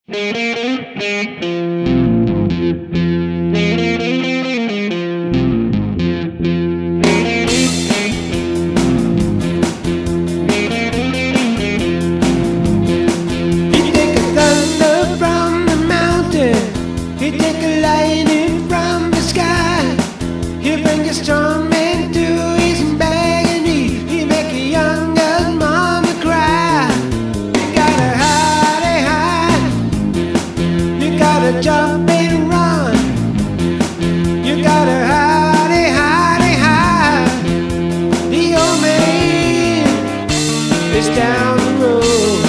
take a thunder from the mountain, he take a lightning from the sky. He bring a strong man to his begging knee. He make a young girl's mama cry. You gotta hide, hide. You gotta jump and run. You gotta hide, hide, hide. The old man is down the road.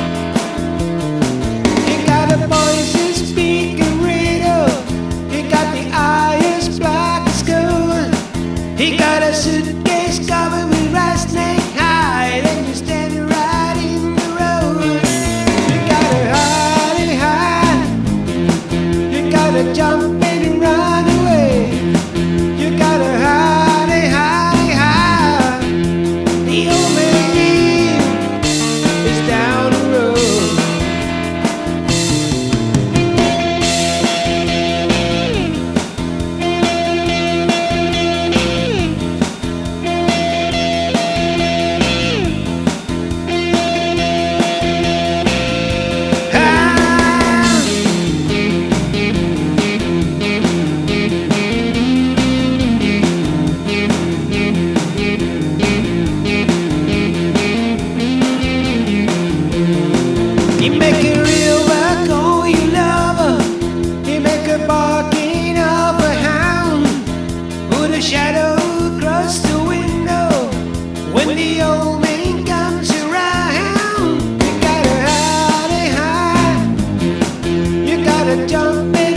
He got a voice and speaking riddle. He got the eyes black as gold. He got a suitcase covered with rattlesnake hide, and you're standing right in the road. You gotta hide, hide. You gotta jump and run away. You gotta hide, hide, hide. The old man is down the road. He make a real work on your lover. He make a bargain of a hound. Put a shadow across the window when the old man comes around. You gotta hide, hide. You gotta jump in.